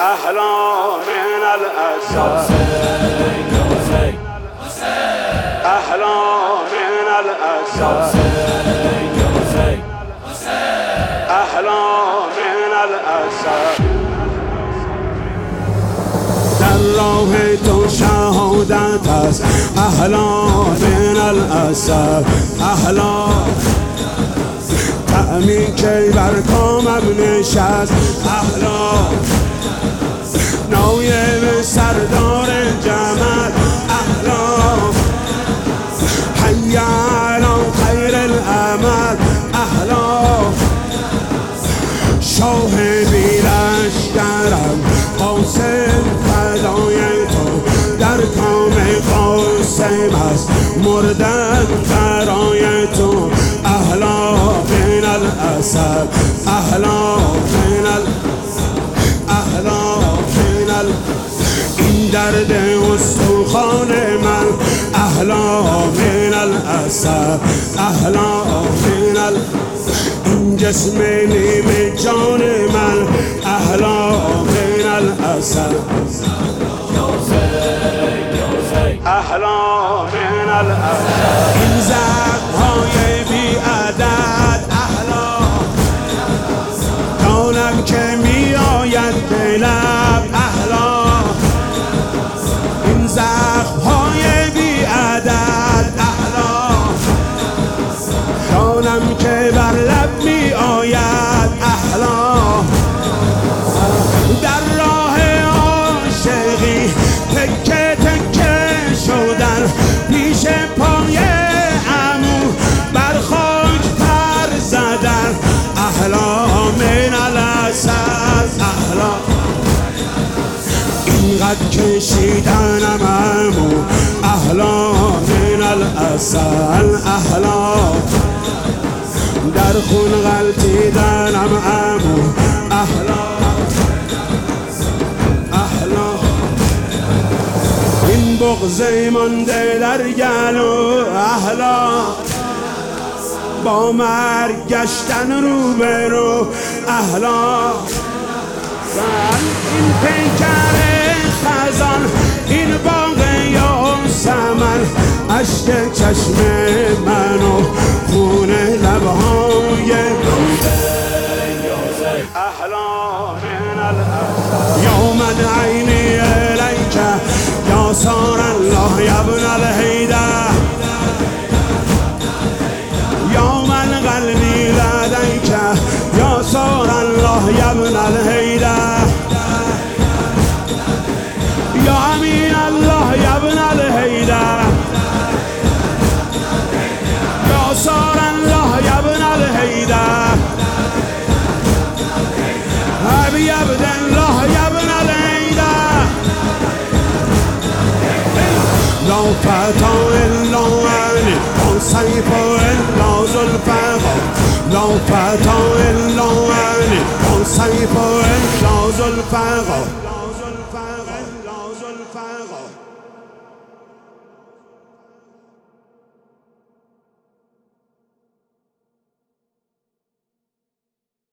أهلا من الأسد أهلا من الأسد أهلا من الأسد در راه تو شهادت است أهلا من الأسد أهلا تعمی که بر کامم نشست أهلا نایب سردار جمل أهلا حی علی خیر العمل أهلا شاه بی‌لشکرم قاسم فدای تو در کام قاسم است مردن برای تو أهلا من الأسد أهلا من أهلا من این درد استخوان من أهلا من الأسد أهلا من این جسم نیم جان من أهلا من الأسد أهلا من الأسد این زخم‌های بی عدد أهلا دانم که می آید به لب أهلا این زخم‌های بی عدد أهلا دانم که بر لب می آید أهلا در راه عاشقی تکه تکه شدن پیش پای عمو بر خاک پر زدن أهلا من الأسد أهلا اینقدر کشیدنم عمو أهلا من الأسد أهلا در خون غلطیدنم عمو أهلا أهلا این بغض مانده در گلو أهلا با مرگ گشتن روبرو أهلا این پیکر خزان این باغ یاسمن اشک چشم من و خون لبهای أهلا من الأسد یا من عینی الیک یا سار الله یا ابن الهیدر یا من قلبی لدیک یا سار الله یا ابن الهیدر یا امین الله یا ابن الهیدر یا سار الله یا ابن الهیدر ابی عبد الله یا ابن الهیدر لا فتى الا عنی آن سیف الا ذوالفقار لا فتى الا عنی آن سیف الا ذوالفقار